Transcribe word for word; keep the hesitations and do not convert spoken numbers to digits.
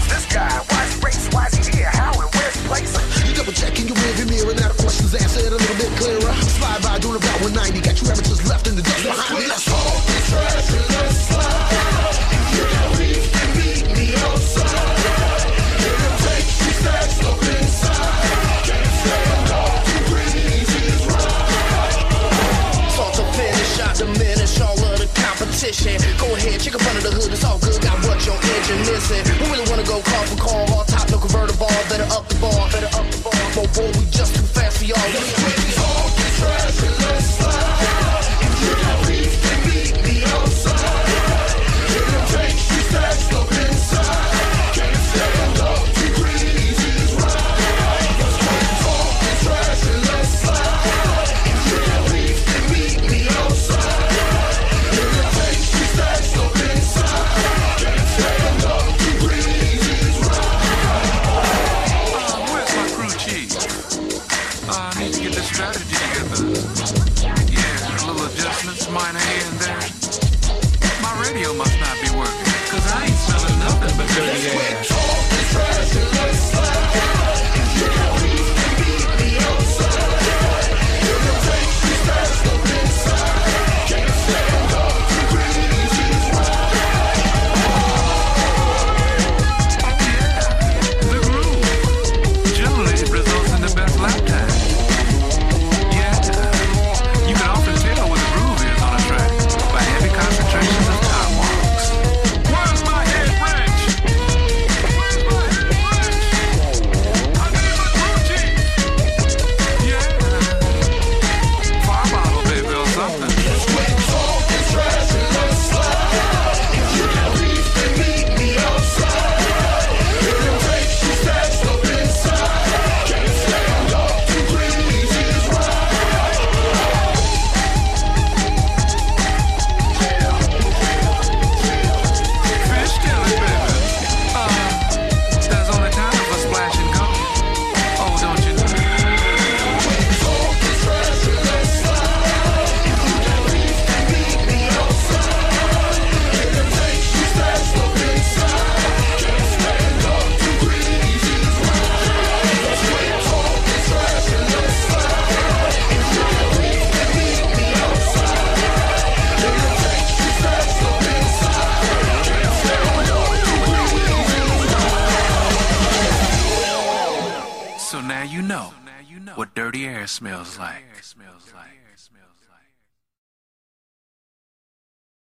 Who's this guy? Why is he race? Why is he here? How and where's he placing? You double checking your rearview mirror. Now the questions answered a little bit clearer. Fly by doing about one ninety. Got you amateurs left in the dust behind me. Let's talk the trash and let's slide. If you got beef, then meet me outside. It'll take two stacks up inside. Can't stand off the breezy's ride. Start to finish, I diminish all of the competition. Go ahead, check up under the hood, it's all good. Got what your engine missing. Who really wanna go car for car? Hard top, no convertible. Better up the bar, better up the bar. More boy, we just too fast for y'all. Let's talk the trash and let's slide. If you got beef, then meet me outside. It'll take two stacks up inside. Can't stand up to breezy's ride. Let's talk the trash and let's slide. If you got beef, then meet me outside. It'll take two stacks up inside. Can't stand up to breezy's ride. Uh, where's my crew chief? Uh, I need to get this strategy together. Yeah, a little adjustments, minor here and there. My radio must not be working, cause I ain't smelling nothing but dirty ass. Talk the trash and let's slide. If you got beef, then meet me outside. It'll take two stacks up inside. Can't stand up to breezy's ride. The groove generally results in the best lap time. Yeah, you can often tell what the groove is on a track by heavy concentrations of time marks. Where's my head wrench? Where's my head wrench? I need my crew chief. Yeah, fire bottle, baby, or something. Talk the trash and let's slide. If you got beef, then meet me outside. It'll take two stacks up inside. Can't stand up to breezy's ride. Fish skillet, baby. Uh, there's only time for splash and go. Oh, don't you know? Talk the trash and let's slide. If you got beef, then meet me outside. It'll take two stacks up inside. Can't stand up to breezy's ride. Let's wait. Talk the trash and let's slide. If you got beef, then meet me outside. It'll take two stacks up inside. Can't stand up to breezy's ride. So now you know what dirty air smells like.